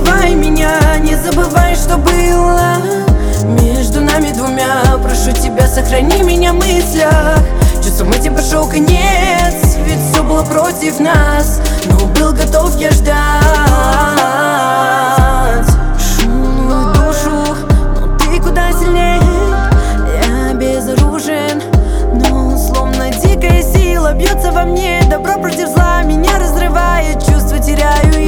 забывай меня, не забывай, что было между нами двумя. Прошу тебя, сохрани меня в мыслях. Чувством этим пришел конец, ведь все было против нас, но был готов я ждать. Шумную душу, но ты куда сильнее. Я безоружен, но словно дикая сила бьется во мне. Добро против зла меня разрывает, чувства теряю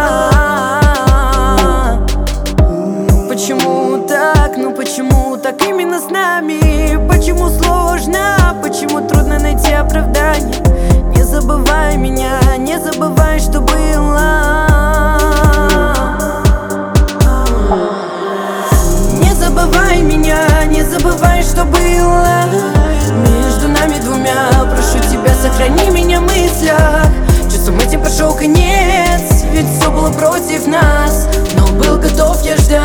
я. Ну почему так, ну почему так именно с нами? Почему сложно, почему трудно найти оправдание? Не забывай меня, не забывай, что было. Не забывай меня, не забывай, что было между нами двумя. Прошу тебя, сохрани меня в мыслях. Чувством этим пошел конец, ведь все было против нас, но был готов я ждать.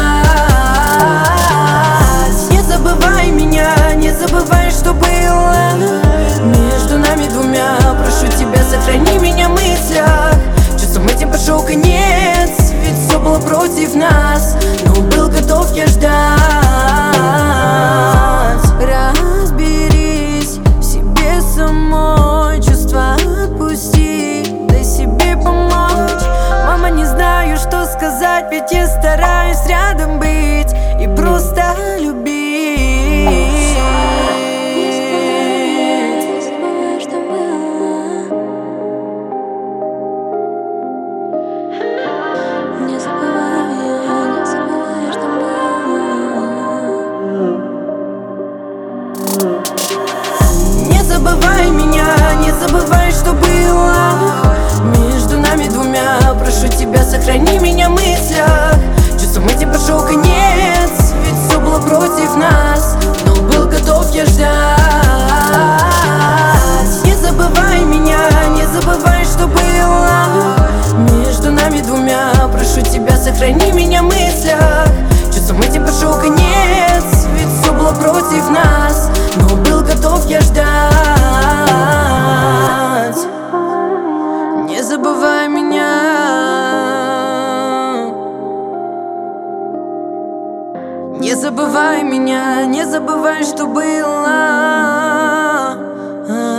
Не забывай меня, не забывай, что было между нами двумя. Прошу тебя, сохрани меня в мыслях. Чувством этим пошел конец, ведь все было против нас, но был готов я ждать. Разберись в себе самой, чувства отпусти, дай себе помочь. Мама, не знаю, что сказать, ведь я стараюсь рядом быть и просто любить. Не забывай меня, не забывай, что было между нами двумя. Прошу тебя, сохрани меня в мыслях. Чувством этим пошел конец, ведь все было против нас, но был готов я ждать. Не забывай меня, не забывай, что было между нами двумя. Прошу тебя, сохрани меня в мыслях. Чувством этим пошел конец, ведь все было против нас, но был готов я ждать. Не забывай меня. Не забывай меня, не забывай, что было.